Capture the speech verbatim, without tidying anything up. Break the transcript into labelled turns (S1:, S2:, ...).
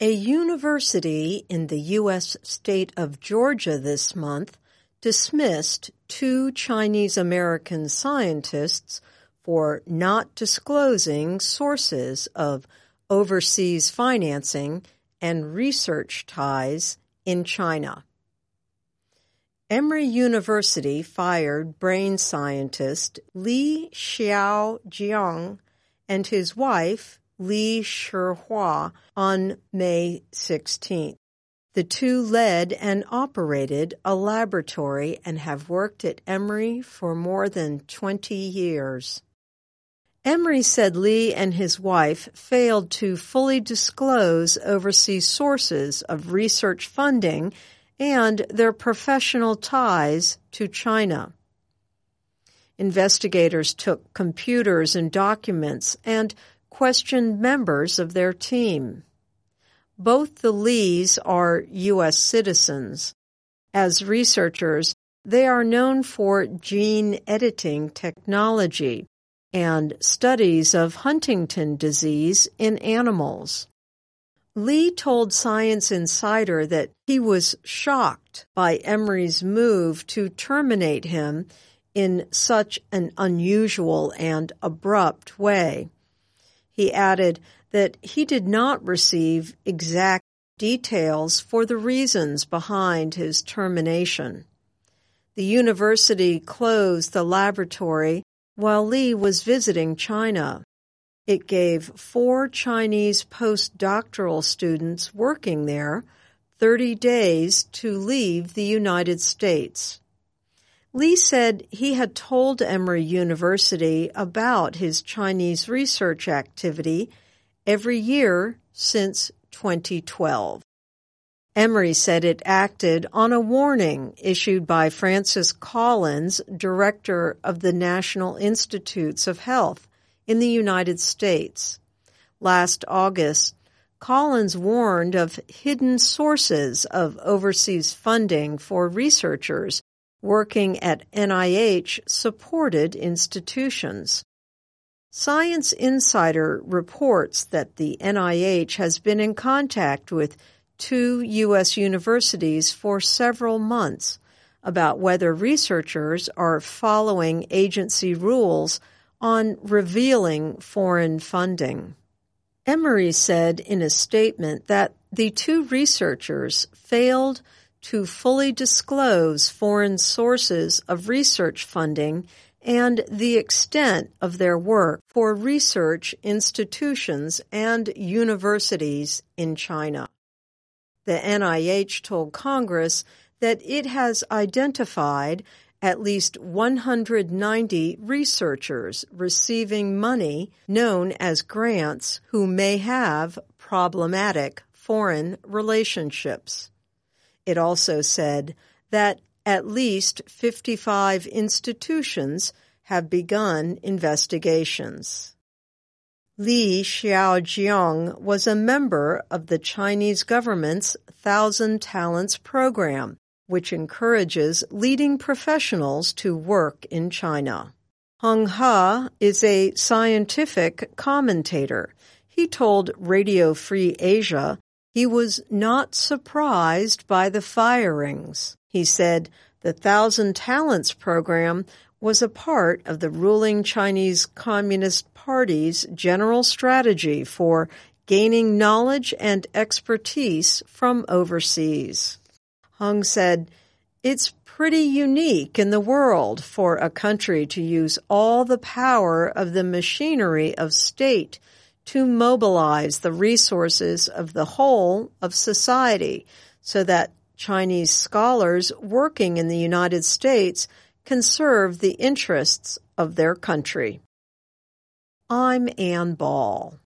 S1: A university in the U S state of Georgia this month dismissed two Chinese-American scientists for not disclosing sources of overseas financing and research ties in China. Emory University fired brain scientist Li Xiaojiang and his wife, Li Shihua, on May sixteenth. The two led and operated a laboratory and have worked at Emory for more than twenty years. Emory said Li and his wife failed to fully disclose overseas sources of research funding and their professional ties to China. Investigators took computers and documents and questioned members of their team. Both the Lees are U S citizens. As researchers, they are known for gene editing technology and studies of Huntington disease in animals. Li told Science Insider that he was shocked by Emory's move to terminate him in such an unusual and abrupt way. He added that he did not receive exact details for the reasons behind his termination. The university closed the laboratory while Li was visiting China. It gave four Chinese postdoctoral students working there thirty days to leave the United States. Li said he had told Emory University about his Chinese research activity every year since twenty twelve. Emory said it acted on a warning issued by Francis Collins, director of the National Institutes of Health in the United States. Last August, Collins warned of hidden sources of overseas funding for researchers working at N I H-supported institutions. Science Insider reports that the N I H has been in contact with two U S universities for several months about whether researchers are following agency rules on revealing foreign funding. Emory said in a statement that the two researchers failed to fully disclose foreign sources of research funding and the extent of their work for research institutions and universities in China. The N I H told Congress that it has identified at least one hundred ninety researchers receiving money known as grants who may have problematic foreign relationships. It also said that at least fifty-five institutions have begun investigations. Li Xiaojiang was a member of the Chinese government's Thousand Talents program, which encourages leading professionals to work in China. Hung Ha is a scientific commentator. He told Radio Free Asia he was not surprised by the firings. He said the Thousand Talents program was a part of the ruling Chinese Communist Party's general strategy for gaining knowledge and expertise from overseas. Hung said, "It's pretty unique in the world for a country to use all the power of the machinery of state to mobilize the resources of the whole of society so that Chinese scholars working in the United States can serve the interests of their country." I'm Ann Ball.